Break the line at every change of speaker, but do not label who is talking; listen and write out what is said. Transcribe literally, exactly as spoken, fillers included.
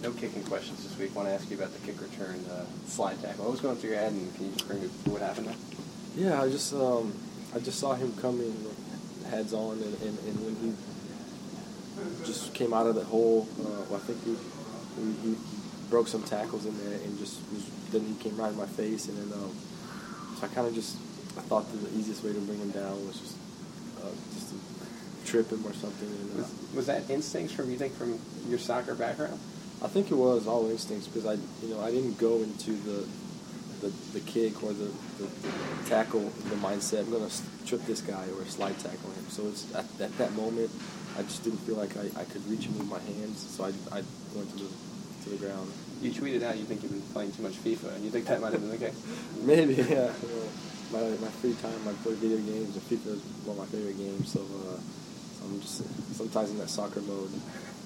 no kicking questions this week. I want to ask you about the kick return uh, slide tackle. What was going through your head, and can you just bring me through what happened there?
Yeah, I just um, I just saw him coming heads on, and, and, and when he just came out of the hole, uh, well, I think he, he, he broke some tackles in there, and just was, then he came right in my face, and then um, so I kind of just I thought that the easiest way to bring him down was just uh, just to trip him or something. And, uh,
Was, was that instincts from you think from your soccer background?
I think it was all instincts because I, you know, I didn't go into the the, the kick or the, the, the tackle the mindset I'm going to trip this guy or slide tackle him. So it's at, at that moment, I just didn't feel like I, I could reach him with my hands. So I, I went to the to the ground.
You tweeted out you think you've been playing too much FIFA, and you think that might have been the case?
Maybe, yeah. You know, my my free time, I play video games, and FIFA is one of my favorite games. So uh, I'm just sometimes in that soccer mode.